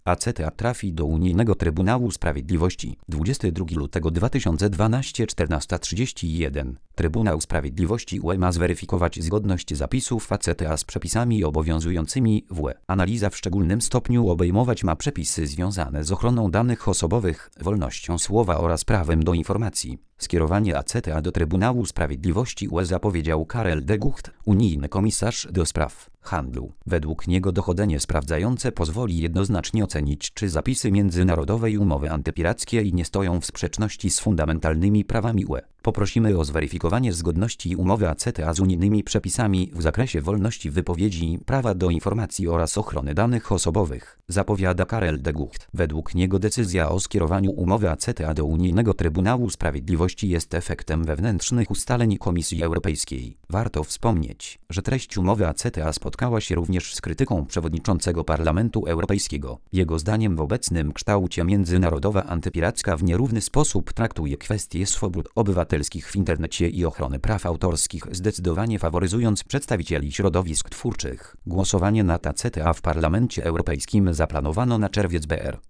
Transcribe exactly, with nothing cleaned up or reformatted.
A C T A trafi do Unijnego Trybunału Sprawiedliwości. dwudziestego drugiego lutego dwa tysiące dwunastego, czternasta trzydzieści jeden. Trybunał Sprawiedliwości U E ma zweryfikować zgodność zapisów A C T A z przepisami obowiązującymi w U E. Analiza w szczególnym stopniu obejmować ma przepisy związane z ochroną danych osobowych, wolnością słowa oraz prawem do informacji. Skierowanie A C T A do Trybunału Sprawiedliwości U E zapowiedział Karel de Gucht, unijny komisarz do spraw handlu. Według niego dochodzenie sprawdzające pozwoli jednoznacznie ocenić, czy zapisy międzynarodowej umowy antypirackiej nie stoją w sprzeczności z fundamentalnymi prawami U E. Poprosimy o zweryfikowanie zgodności umowy A C T A z unijnymi przepisami w zakresie wolności wypowiedzi, prawa do informacji oraz ochrony danych osobowych, zapowiada Karel de Gucht. Według niego decyzja o skierowaniu umowy A C T A do Unijnego Trybunału Sprawiedliwości jest efektem wewnętrznych ustaleń Komisji Europejskiej. Warto wspomnieć, że treść umowy A C T A spotkała się również z krytyką przewodniczącego Parlamentu Europejskiego. Jego zdaniem w obecnym kształcie międzynarodowa antypiracka w nierówny sposób traktuje kwestie swobód obywatelskich w internecie i ochrony praw autorskich, zdecydowanie faworyzując przedstawicieli środowisk twórczych. Głosowanie nad A C T A w Parlamencie Europejskim zaplanowano na czerwiec B R.